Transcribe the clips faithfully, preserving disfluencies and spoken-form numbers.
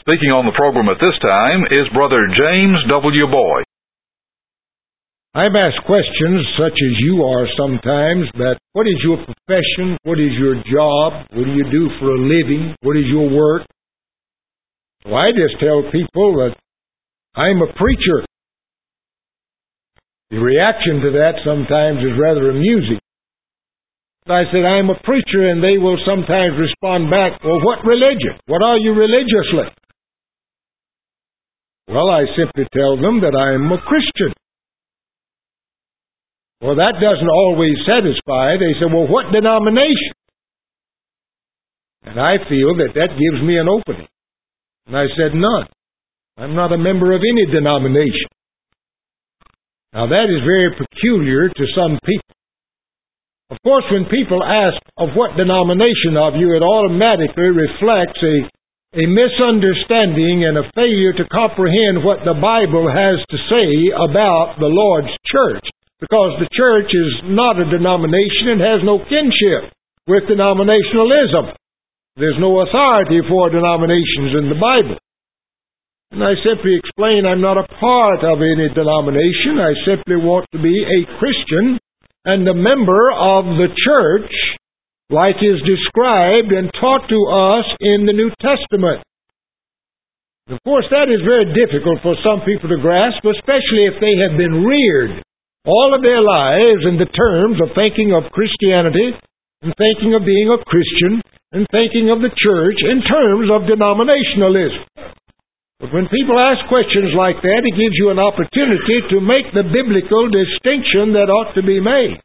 Speaking on the program at this time is Brother James W. Boyd. I'm asked questions such as you are sometimes, that what is your profession? What is your job? What do you do for a living? What is your work? So I just tell people that I'm a preacher. The reaction to that sometimes is rather amusing. I said, I'm a preacher, and they will sometimes respond back, well, what religion? What are you religiously? Well, I simply tell them that I am a Christian. Well, that doesn't always satisfy. They say, well, what denomination? And I feel that that gives me an opening. And I said, none. I'm not a member of any denomination. Now, that is very peculiar to some people. Of course, when people ask of what denomination of you, it automatically reflects a A misunderstanding and a failure to comprehend what the Bible has to say about the Lord's church. Because the church is not a denomination and has no kinship with denominationalism. There's no authority for denominations in the Bible. And I simply explain I'm not a part of any denomination. I simply want to be a Christian and a member of the church, like is described and taught to us in the New Testament. Of course, that is very difficult for some people to grasp, especially if they have been reared all of their lives in the terms of thinking of Christianity and thinking of being a Christian and thinking of the church in terms of denominationalism. But when people ask questions like that, it gives you an opportunity to make the biblical distinction that ought to be made.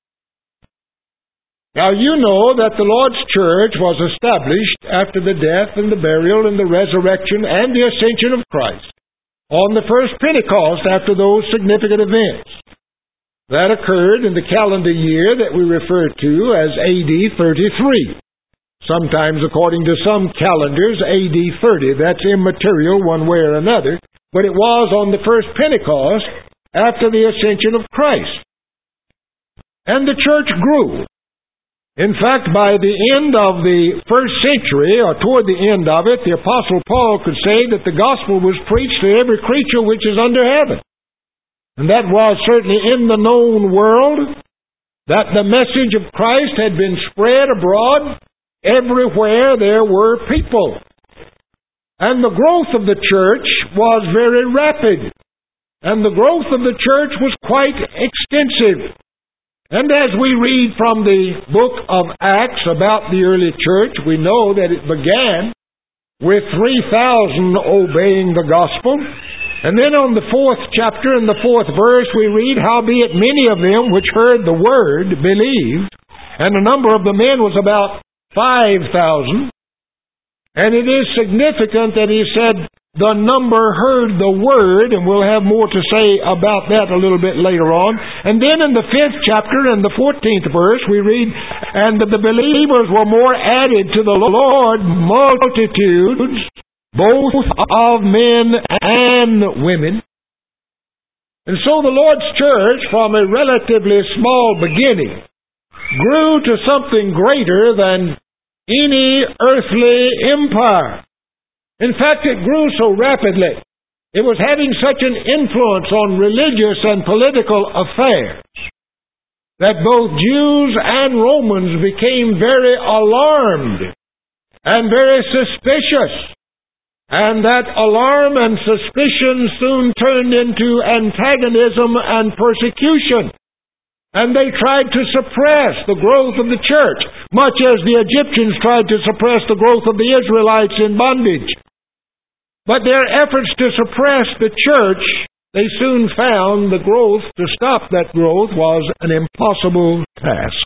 Now, you know that the Lord's church was established after the death and the burial and the resurrection and the ascension of Christ on the first Pentecost after those significant events. That occurred in the calendar year that we refer to as A D thirty-three. Sometimes, according to some calendars, A D thirty. That's immaterial one way or another. But it was on the first Pentecost after the ascension of Christ. And the church grew. In fact, by the end of the first century, or toward the end of it, the Apostle Paul could say that the gospel was preached to every creature which is under heaven. And that was certainly in the known world, that the message of Christ had been spread abroad. Everywhere there were people. And the growth of the church was very rapid. And the growth of the church was quite extensive. And as we read from the book of Acts about the early church, we know that it began with three thousand obeying the gospel. And then on the fourth chapter and the fourth verse, we read, howbeit many of them which heard the word believed, and the number of the men was about five thousand. And it is significant that he said, the number heard the word, and we'll have more to say about that a little bit later on. And then in the fifth chapter and the fourteenth verse, we read, and the believers were more added to the Lord, multitudes, both of men and women. And so the Lord's church, from a relatively small beginning, grew to something greater than any earthly empire. In fact, it grew so rapidly. It was having such an influence on religious and political affairs that both Jews and Romans became very alarmed and very suspicious. And that alarm and suspicion soon turned into antagonism and persecution. And they tried to suppress the growth of the church, much as the Egyptians tried to suppress the growth of the Israelites in bondage. But their efforts to suppress the church, they soon found the growth, to stop that growth, was an impossible task.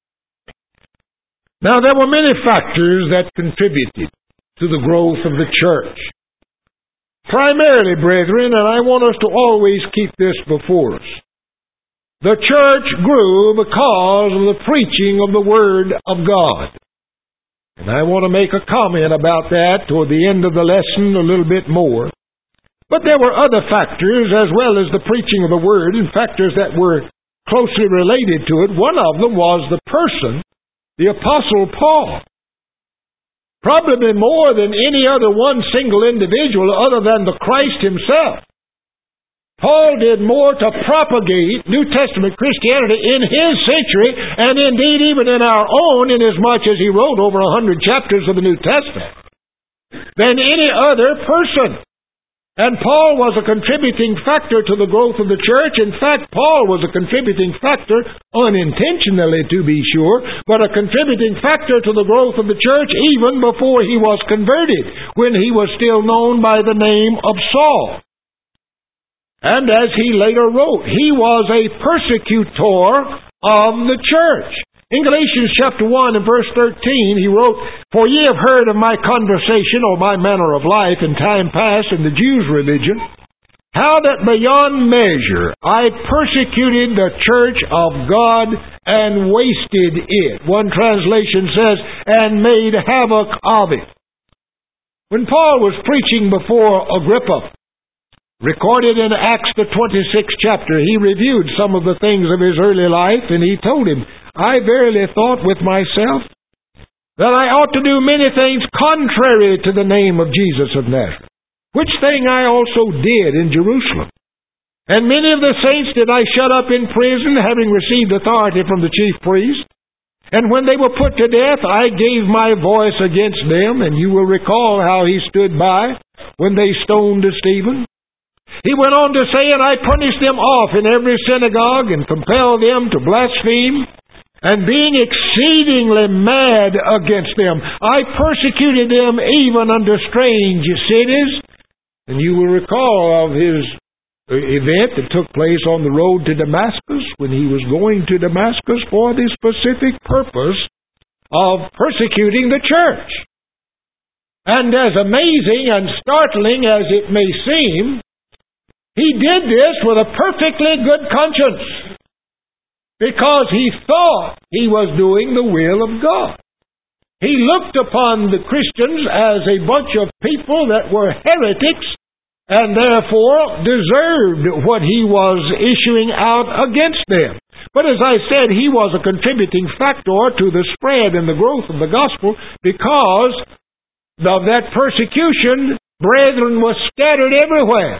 Now, there were many factors that contributed to the growth of the church. Primarily, brethren, and I want us to always keep this before us, the church grew because of the preaching of the Word of God. And I want to make a comment about that toward the end of the lesson a little bit more. But there were other factors as well as the preaching of the Word, and factors that were closely related to it. One of them was the person, the Apostle Paul. Probably more than any other one single individual other than the Christ himself. Paul did more to propagate New Testament Christianity in his century, and indeed even in our own, inasmuch as he wrote over a hundred chapters of the New Testament, than any other person. And Paul was a contributing factor to the growth of the church. In fact, Paul was a contributing factor, unintentionally to be sure, but a contributing factor to the growth of the church even before he was converted, when he was still known by the name of Saul. And as he later wrote, he was a persecutor of the church. In Galatians chapter one and verse thirteen, he wrote, "For ye have heard of my conversation, or my manner of life in time past in the Jews' religion, how that beyond measure I persecuted the church of God and wasted it." One translation says, "and made havoc of it." When Paul was preaching before Agrippa, recorded in Acts the twenty-sixth chapter, he reviewed some of the things of his early life, and he told him, "I verily thought with myself that I ought to do many things contrary to the name of Jesus of Nazareth, which thing I also did in Jerusalem. And many of the saints did I shut up in prison, having received authority from the chief priest. And when they were put to death, I gave my voice against them." And you will recall how he stood by when they stoned Stephen. He went on to say, "And I punished them off in every synagogue, and compelled them to blaspheme. And being exceedingly mad against them, I persecuted them even unto strange cities." And you will recall of his event that took place on the road to Damascus, when he was going to Damascus for the specific purpose of persecuting the church. And as amazing and startling as it may seem, he did this with a perfectly good conscience, because he thought he was doing the will of God. He looked upon the Christians as a bunch of people that were heretics, and therefore deserved what he was issuing out against them. But as I said, he was a contributing factor to the spread and the growth of the gospel, because of that persecution, brethren were scattered everywhere.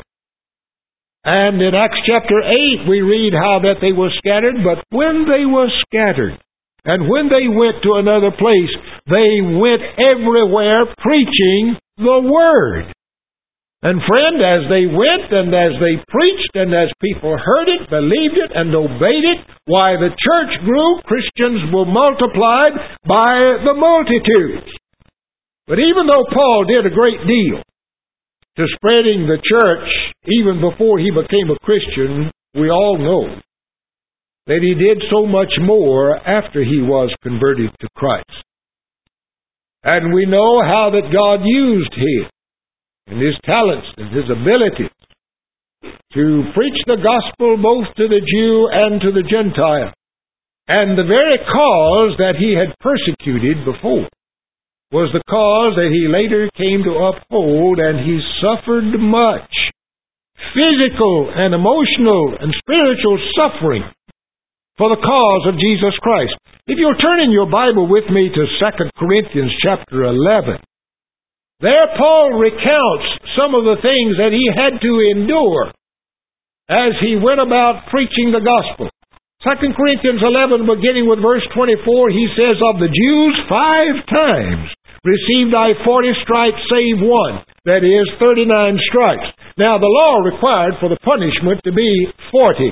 And in Acts chapter eight, we read how that they were scattered, but when they were scattered, and when they went to another place, they went everywhere preaching the Word. And friend, as they went, and as they preached, and as people heard it, believed it, and obeyed it, why, the church grew, Christians were multiplied by the multitudes. But even though Paul did a great deal to spreading the church, even before he became a Christian, we all know that he did so much more after he was converted to Christ. And we know how that God used him and his talents and his abilities to preach the gospel both to the Jew and to the Gentile. And the very cause that he had persecuted before was the cause that he later came to uphold, and he suffered much physical and emotional and spiritual suffering for the cause of Jesus Christ. If you'll turn in your Bible with me to Second Corinthians chapter eleven, there Paul recounts some of the things that he had to endure as he went about preaching the gospel. Second Corinthians eleven, beginning with verse twenty-four, he says, "Of the Jews five times received I forty stripes save one," that is, thirty-nine stripes. Now the law required for the punishment to be forty.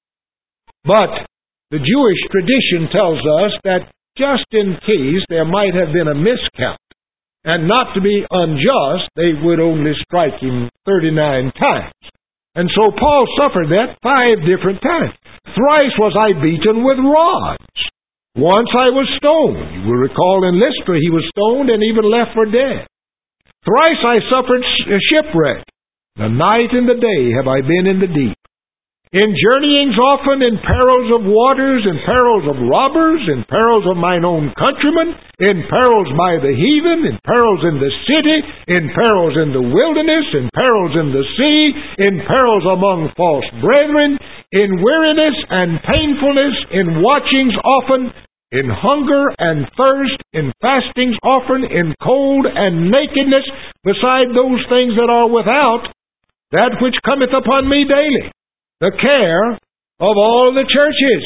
But the Jewish tradition tells us that just in case there might have been a miscount, and not to be unjust, they would only strike him thirty-nine times. And so Paul suffered that five different times. "Thrice was I beaten with rods. Once I was stoned." You will recall in Lystra he was stoned and even left for dead. "Thrice I suffered shipwreck. The night and the day have I been in the deep. In journeyings often, in perils of waters, in perils of robbers, in perils of mine own countrymen, in perils by the heathen, in perils in the city, in perils in the wilderness, in perils in the sea, in perils among false brethren, in weariness and painfulness, in watchings often, in hunger and thirst, in fastings often, in cold and nakedness, beside those things that are without, that which cometh upon me daily, the care of all the churches.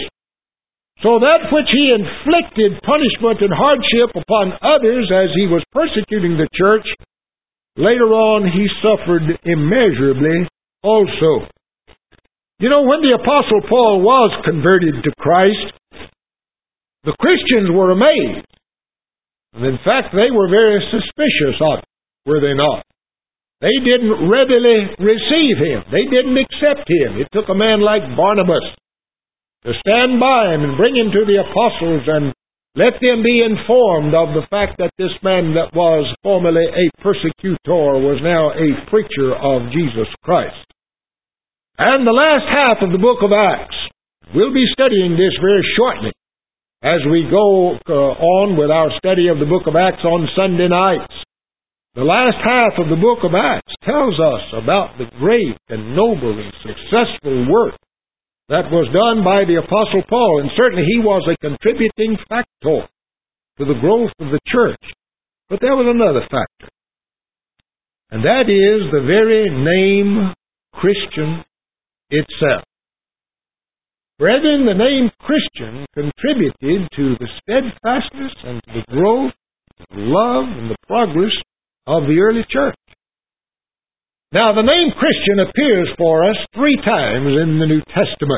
So that which he inflicted punishment and hardship upon others as he was persecuting the church, later on he suffered immeasurably also. You know, when the Apostle Paul was converted to Christ, the Christians were amazed. And in fact, they were very suspicious of it, were they not? They didn't readily receive him. They didn't accept him. It took a man like Barnabas to stand by him and bring him to the apostles and let them be informed of the fact that this man that was formerly a persecutor was now a preacher of Jesus Christ. And the last half of the book of Acts, we'll be studying this very shortly as we go uh, on with our study of the book of Acts on Sunday nights. The last half of the book of Acts tells us about the great and noble and successful work that was done by the Apostle Paul, and certainly he was a contributing factor to the growth of the church. But there was another factor, and that is the very name Christian itself. Brethren, the name Christian contributed to the steadfastness and to the growth, the love, and the progress of the early church. Now, the name Christian appears for us three times in the New Testament.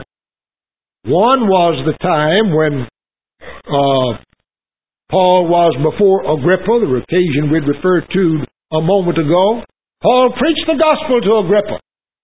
One was the time when uh, Paul was before Agrippa, the occasion we'd referred to a moment ago. Paul preached the gospel to Agrippa.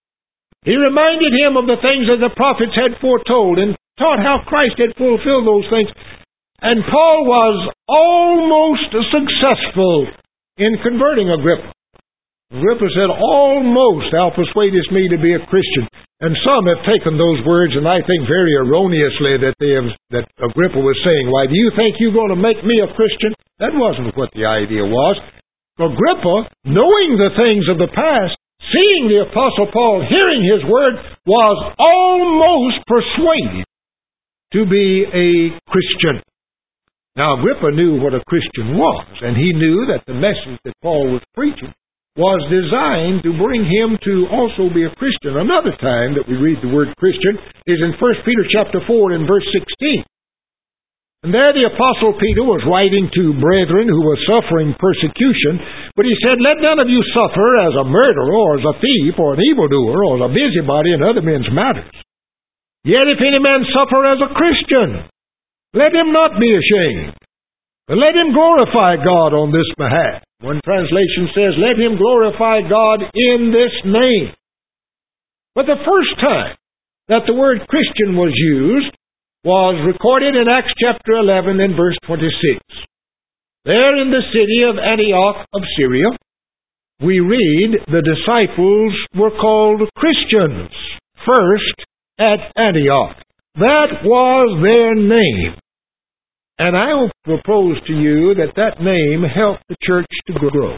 He reminded him of the things that the prophets had foretold and taught how Christ had fulfilled those things. And Paul was almost successful in converting Agrippa. Agrippa said, "Almost thou persuadest me to be a Christian." And some have taken those words, and I think very erroneously, that they have, that Agrippa was saying, "Why, do you think you're going to make me a Christian?" That wasn't what the idea was. Agrippa, knowing the things of the past, seeing the Apostle Paul, hearing his word, was almost persuaded to be a Christian. Now, Agrippa knew what a Christian was, and he knew that the message that Paul was preaching was designed to bring him to also be a Christian. Another time that we read the word Christian is in First Peter chapter four and verse sixteen. And there the Apostle Peter was writing to brethren who were suffering persecution, but he said, "Let none of you suffer as a murderer, or as a thief, or an evildoer, or as a busybody in other men's matters. Yet if any man suffer as a Christian, let him not be ashamed, but let him glorify God on this behalf." One translation says, "Let him glorify God in this name." But the first time that the word Christian was used was recorded in Acts chapter eleven and verse twenty-six. There in the city of Antioch of Syria, we read the disciples were called Christians first at Antioch. That was their name. And I will propose to you that that name helped the church to grow.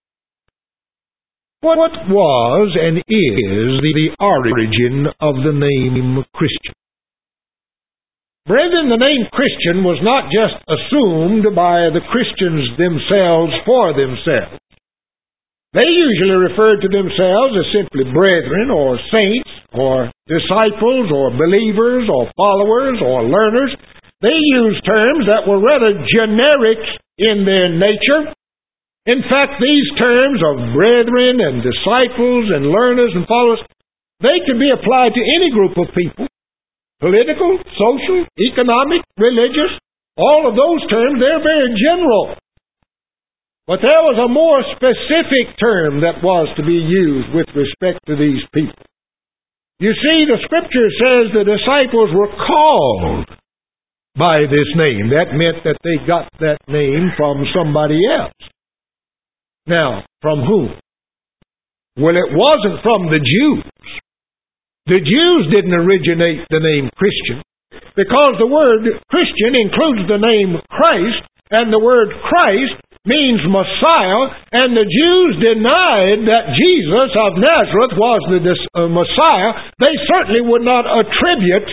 What was and is the origin of the name Christian? Brethren, the name Christian was not just assumed by the Christians themselves for themselves. They usually referred to themselves as simply brethren or saints or disciples or believers or followers or learners. They used terms that were rather generic in their nature. In fact, these terms of brethren and disciples and learners and followers, they could be applied to any group of people. Political, social, economic, religious, all of those terms, they're very general. But there was a more specific term that was to be used with respect to these people. You see, the Scripture says the disciples were called by this name. That meant that they got that name from somebody else. Now, from whom? Well, it wasn't from the Jews. The Jews didn't originate the name Christian, because the word Christian includes the name Christ, and the word Christ means Messiah, and the Jews denied that Jesus of Nazareth was the uh, Messiah. They certainly would not attribute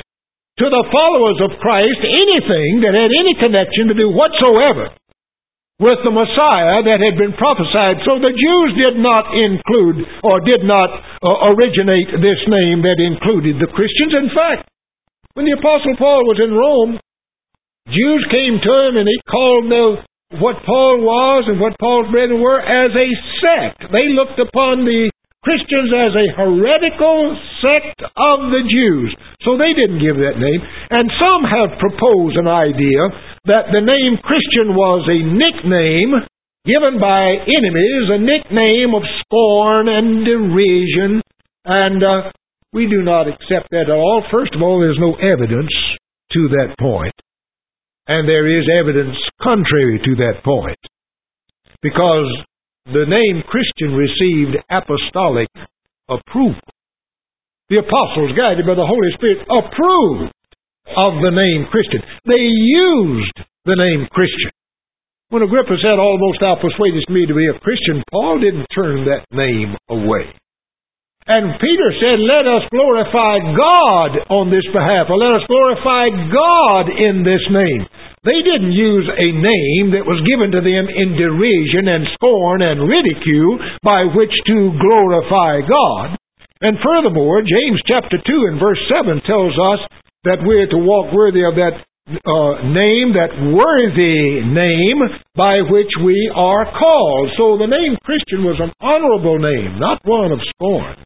to the followers of Christ anything that had any connection to do whatsoever with the Messiah that had been prophesied. So the Jews did not include or did not uh, originate this name that included the Christians. In fact, when the Apostle Paul was in Rome, Jews came to him and he called the, what Paul was and what Paul's brethren were as a sect. They looked upon the Christians as a heretical sect of the Jews. So they didn't give that name. And some have proposed an idea that the name Christian was a nickname given by enemies, a nickname of scorn and derision. And uh, we do not accept that at all. First of all, there's no evidence to that point. And there is evidence contrary to that point. Because the name Christian received apostolic approval. The apostles, guided by the Holy Spirit, approved of the name Christian. They used the name Christian. When Agrippa said, "Almost thou persuadest me to be a Christian," Paul didn't turn that name away. And Peter said, "Let us glorify God on this behalf," or "let us glorify God in this name." They didn't use a name that was given to them in derision and scorn and ridicule by which to glorify God. And furthermore, James chapter two and verse seven tells us that we're to walk worthy of that uh, name, that worthy name by which we are called. So the name Christian was an honorable name, not one of scorn.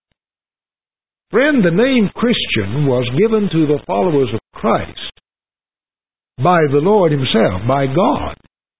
Friend, the name Christian was given to the followers of Christ by the Lord Himself, by God.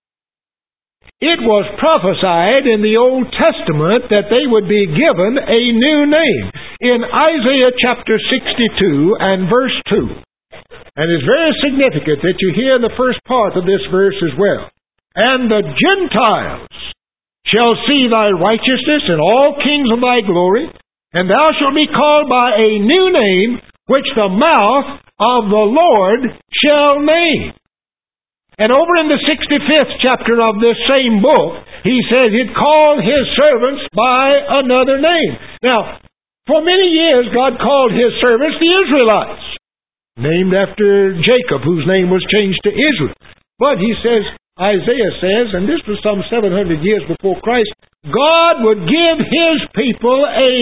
It was prophesied in the Old Testament that they would be given a new name. In Isaiah chapter sixty-two and verse two. And it's very significant that you hear the first part of this verse as well. "And the Gentiles shall see thy righteousness, and all kings of thy glory, and thou shalt be called by a new name, which the mouth of the Lord shall name." And over in the sixty-fifth chapter of this same book, he says He'd call His servants by another name. Now, for many years, God called His servants the Israelites, named after Jacob, whose name was changed to Israel. But he says, Isaiah says, and this was some seven hundred years before Christ, God would give His people a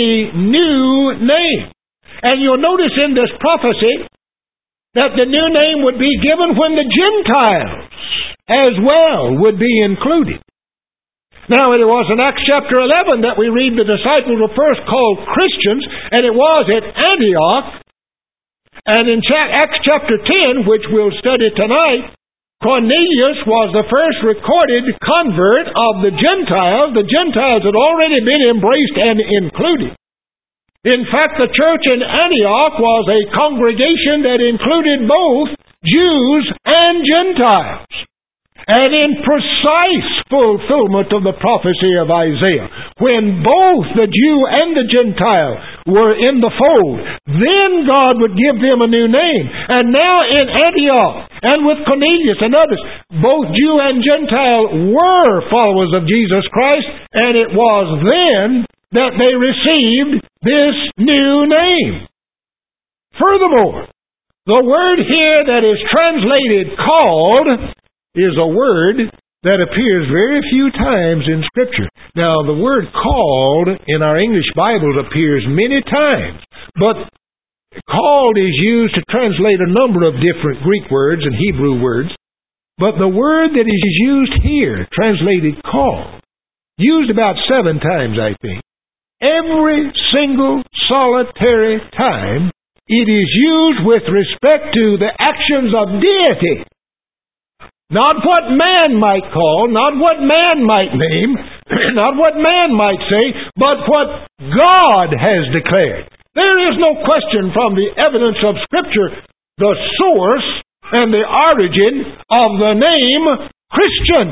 new name. And you'll notice in this prophecy that the new name would be given when the Gentiles as well would be included. Now, it was in Acts chapter eleven that we read the disciples were first called Christians, and it was at Antioch. And in Acts chapter ten, which we'll study tonight, Cornelius was the first recorded convert of the Gentiles. The Gentiles had already been embraced and included. In fact, the church in Antioch was a congregation that included both Jews and Gentiles. And in precise fulfillment of the prophecy of Isaiah, when both the Jew and the Gentile were in the fold, then God would give them a new name. And now in Antioch, and with Cornelius and others, both Jew and Gentile were followers of Jesus Christ, and it was then that they received this new name. Furthermore, the word here that is translated called is a word that appears very few times in Scripture. Now, the word called in our English Bibles appears many times, but called is used to translate a number of different Greek words and Hebrew words. But the word that is used here, translated called, used about seven times, I think. Every single solitary time it is used with respect to the actions of deity. Not what man might call, not what man might name, not what man might say, but what God has declared. There is no question from the evidence of Scripture, the source and the origin of the name Christian.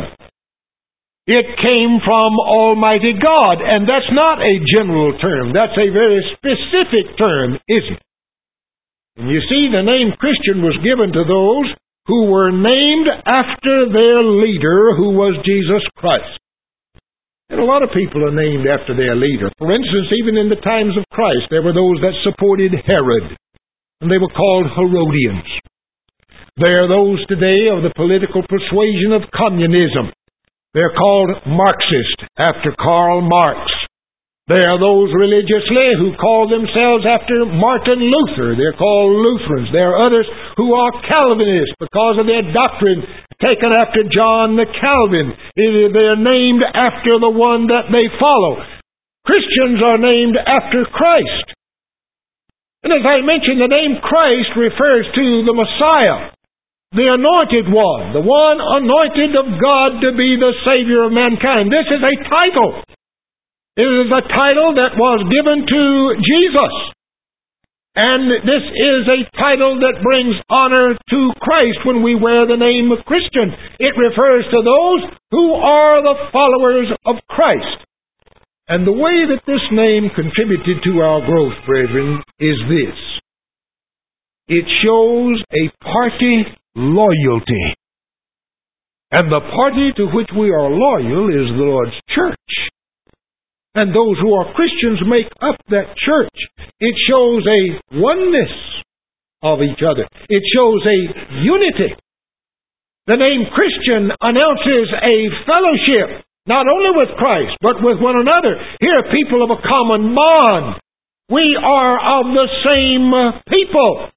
It came from Almighty God, and that's not a general term. That's a very specific term, isn't it? And you see, the name Christian was given to those who were named after their leader, who was Jesus Christ. And a lot of people are named after their leader. For instance, even in the times of Christ, there were those that supported Herod. and they were called Herodians. There are those today of the political persuasion of communism. They're called Marxist, after Karl Marx. There are those religiously who call themselves after Martin Luther. They're called Lutherans. There are others who are Calvinists because of their doctrine taken after John the Calvin. They're named after the one that they follow. Christians are named after Christ. And as I mentioned, the name Christ refers to the Messiah, the anointed one, the one anointed of God to be the Savior of mankind. This is a title. It is a title that was given to Jesus. And this is a title that brings honor to Christ when we wear the name of Christian. It refers to those who are the followers of Christ. And the way that this name contributed to our growth, brethren, is this. It shows a party loyalty. And the party to which we are loyal is the Lord's church. And those who are Christians make up that church. It shows a oneness of each other. It shows a unity. The name Christian announces a fellowship, not only with Christ, but with one another. Here are people of a common bond. We are of the same people.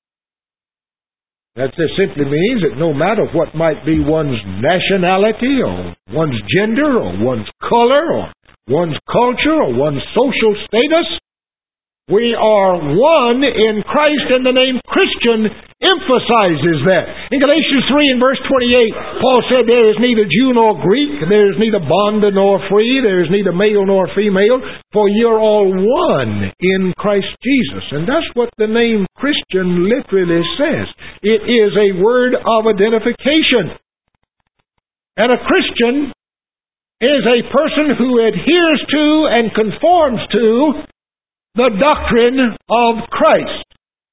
That simply means that no matter what might be one's nationality, or one's gender, or one's color, or one's culture, or one's social status, we are one in Christ, and the name Christian emphasizes that. In Galatians three and verse twenty-eight, Paul said, there is neither Jew nor Greek, there is neither bond nor free, there is neither male nor female, for you're all one in Christ Jesus. And that's what the name Christian literally says. It is a word of identification. And a Christian is a person who adheres to and conforms to the doctrine of Christ.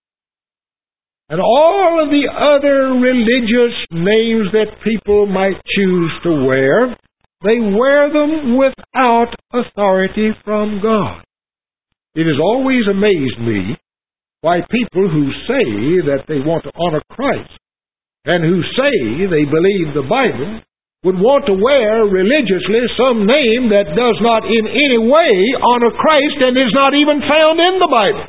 And all of the other religious names that people might choose to wear, they wear them without authority from God. It has always amazed me why people who say that they want to honor Christ and who say they believe the Bible would want to wear religiously some name that does not in any way honor Christ and is not even found in the Bible.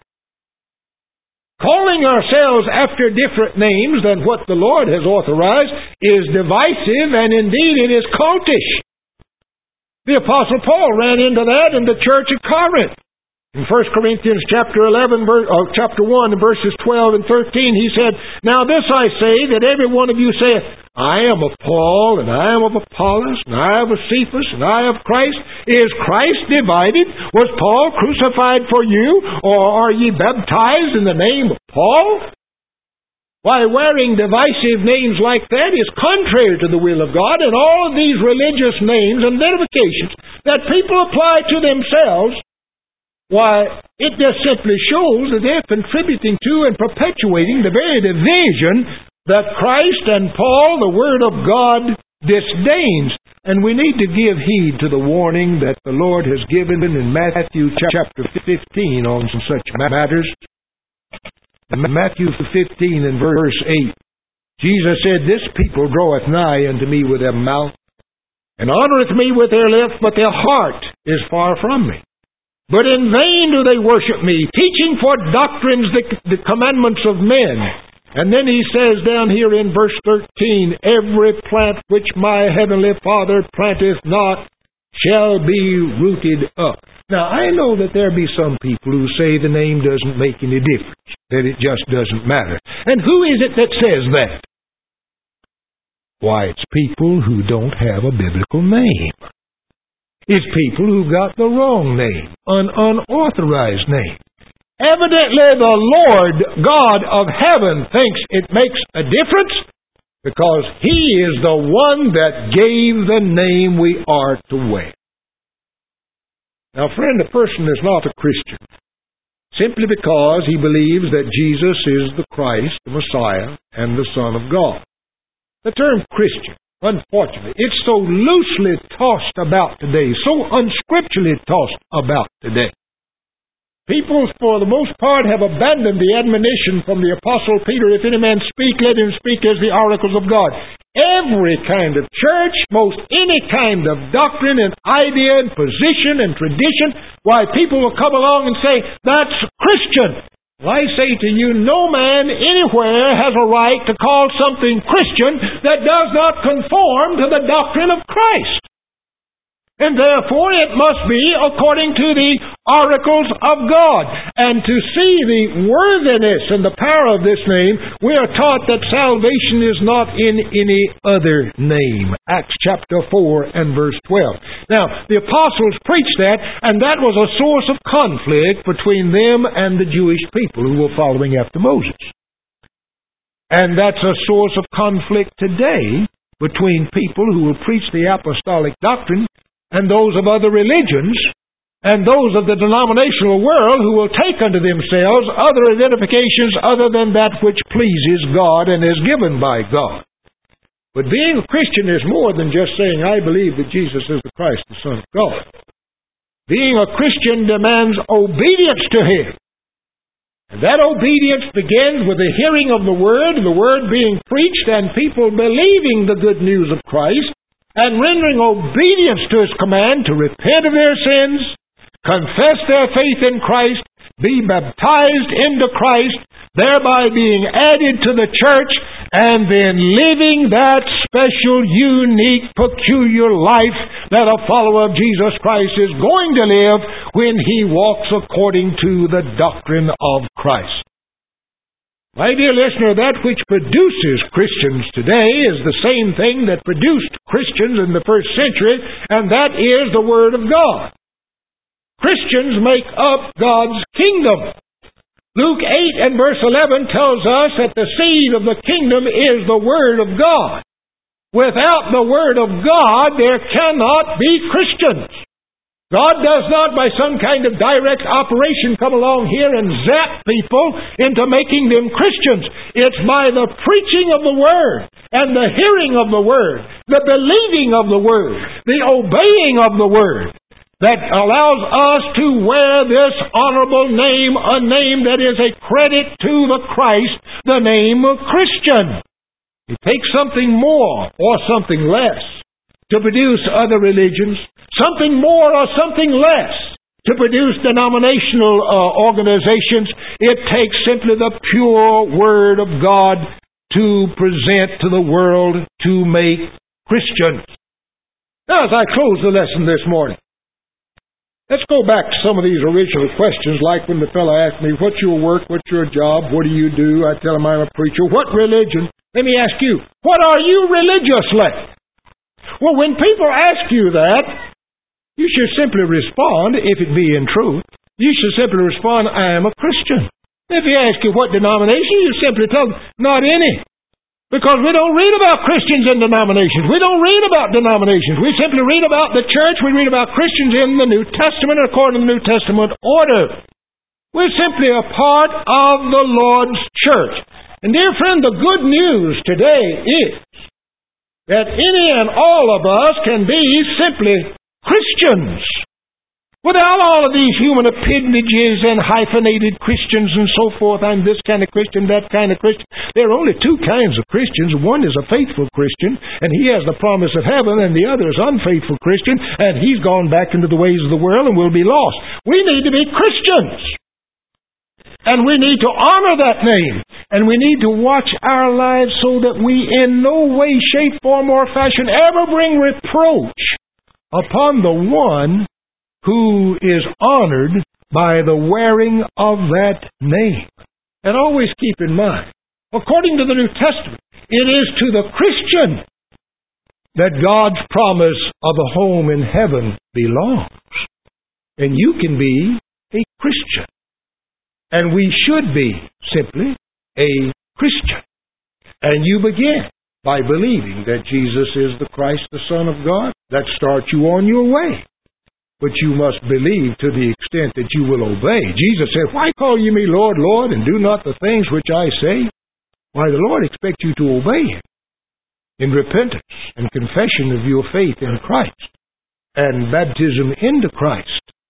Calling ourselves after different names than what the Lord has authorized is divisive, and indeed it is cultish. The Apostle Paul ran into that in the church of Corinth. In First Corinthians chapter eleven, or chapter one, verses twelve and thirteen, he said, now this I say, that every one of you saith, I am of Paul, and I am of Apollos, and I am of Cephas, and I of Christ. Is Christ divided? Was Paul crucified for you? Or are ye baptized in the name of Paul? Why, wearing divisive names like that is contrary to the will of God, and all of these religious names and identifications that people apply to themselves, why, it just simply shows that they're contributing to and perpetuating the very division that Christ and Paul, the Word of God, disdains. And we need to give heed to the warning that the Lord has given in Matthew chapter fifteen on some such matters. In Matthew fifteen and verse eight, Jesus said, this people draweth nigh unto me with their mouth, and honoreth me with their lips, but their heart is far from me. But in vain do they worship me, teaching for doctrines the, the commandments of men. And then he says down here in verse thirteen, every plant which my heavenly Father planteth not shall be rooted up. Now, I know that there be some people who say the name doesn't make any difference, that it just doesn't matter. And who is it that says that? Why, it's people who don't have a biblical name. It's people who got the wrong name, an unauthorized name. Evidently, the Lord God of heaven thinks it makes a difference because He is the one that gave the name we are to wear. Now, friend, a person is not a Christian simply because he believes that Jesus is the Christ, the Messiah, and the Son of God. The term Christian, unfortunately, it's so loosely tossed about today, so unscripturally tossed about today. People, for the most part, have abandoned the admonition from the Apostle Peter, if any man speak, let him speak as the oracles of God. Every kind of church, most any kind of doctrine and idea and position and tradition, why people will come along and say, that's Christian. Well, I say to you, no man anywhere has a right to call something Christian that does not conform to the doctrine of Christ. And therefore it must be according to the oracles of God. And to see the worthiness and the power of this name, we are taught that salvation is not in any other name. Acts chapter four and verse twelve. Now, the apostles preached that, and that was a source of conflict between them and the Jewish people who were following after Moses. And that's a source of conflict today between people who will preach the apostolic doctrine and those of other religions, and those of the denominational world who will take unto themselves other identifications other than that which pleases God and is given by God. But being a Christian is more than just saying, I believe that Jesus is the Christ, the Son of God. Being a Christian demands obedience to Him. And that obedience begins with the hearing of the Word, the Word being preached, and people believing the good news of Christ, and rendering obedience to His command to repent of their sins, confess their faith in Christ, be baptized into Christ, thereby being added to the church, and then living that special, unique, peculiar life that a follower of Jesus Christ is going to live when he walks according to the doctrine of Christ. My dear listener, that which produces Christians today is the same thing that produced Christians in the first century, and that is the Word of God. Christians make up God's kingdom. Luke eight and verse eleven tells us that the seed of the kingdom is the Word of God. Without the Word of God, there cannot be Christians. God does not, by some kind of direct operation, come along here and zap people into making them Christians. It's by the preaching of the Word and the hearing of the Word, the believing of the Word, the obeying of the Word, that allows us to wear this honorable name, a name that is a credit to the Christ, the name of Christian. It takes something more or something less to produce other religions, something more or something less to produce denominational uh, organizations. It takes simply the pure Word of God to present to the world to make Christians. Now, as I close the lesson this morning, let's go back to some of these original questions, like when the fellow asked me, what's your work, what's your job, what do you do? I tell him I'm a preacher. What religion? Let me ask you, what are you religiously? Well, when people ask you that, you should simply respond, if it be in truth. You should simply respond, I am a Christian. If he asks you what denomination, you simply tell them, not any. Because we don't read about Christians in denominations. We don't read about denominations. We simply read about the church. We read about Christians in the New Testament according to the New Testament order. We're simply a part of the Lord's church. And dear friend, the good news today is that any and all of us can be simply Christians. Without all of these human appendages and hyphenated Christians and so forth, I'm this kind of Christian, that kind of Christian. There are only two kinds of Christians. One is a faithful Christian, and he has the promise of heaven, and the other is unfaithful Christian, and he's gone back into the ways of the world and will be lost. We need to be Christians. And we need to honor that name. And we need to watch our lives so that we in no way, shape, form, or fashion ever bring reproach upon the one who is honored by the wearing of that name. And always keep in mind, according to the New Testament, it is to the Christian that God's promise of a home in heaven belongs. And you can be a Christian. And we should be simply a Christian. And you begin by believing that Jesus is the Christ, the Son of God. That starts you on your way. But you must believe to the extent that you will obey. Jesus said, why call ye me Lord, Lord, and do not the things which I say? Why, the Lord expects you to obey Him in repentance and confession of your faith in Christ and baptism into Christ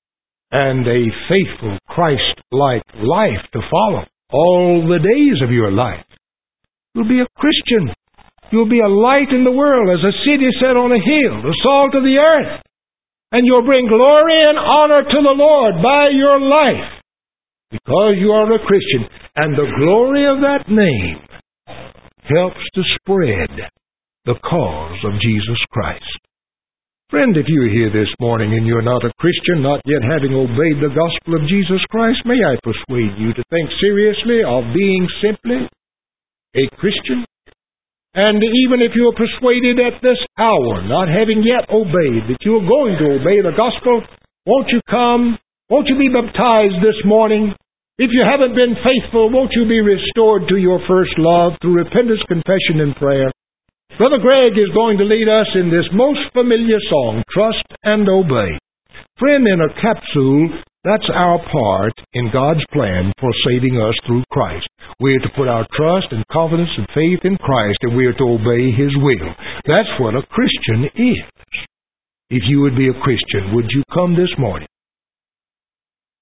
and a faithful, Christ-like life to follow all the days of your life. You'll be a Christian. You'll be a light in the world, as a city set on a hill, the salt of the earth. And you'll bring glory and honor to the Lord by your life, because you are a Christian. And the glory of that name helps to spread the cause of Jesus Christ. Friend, if you're here this morning and you're not a Christian, not yet having obeyed the gospel of Jesus Christ, may I persuade you to think seriously of being simply a Christian? And even if you're persuaded at this hour, not having yet obeyed, that you're going to obey the gospel, won't you come? Won't you be baptized this morning? If you haven't been faithful, won't you be restored to your first love through repentance, confession, and prayer? Brother Greg is going to lead us in this most familiar song, Trust and Obey. Friend, in a capsule, that's our part in God's plan for saving us through Christ. We are to put our trust and confidence and faith in Christ, and we are to obey His will. That's what a Christian is. If you would be a Christian, would you come this morning